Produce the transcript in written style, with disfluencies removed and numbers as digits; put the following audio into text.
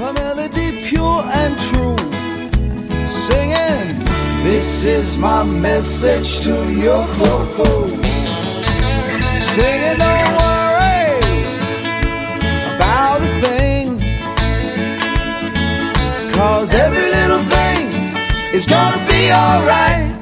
a melody pure and true, singing, this is my message to your crew. Singing, don't worry about a thing, 'cause every little thing is gonna be alright.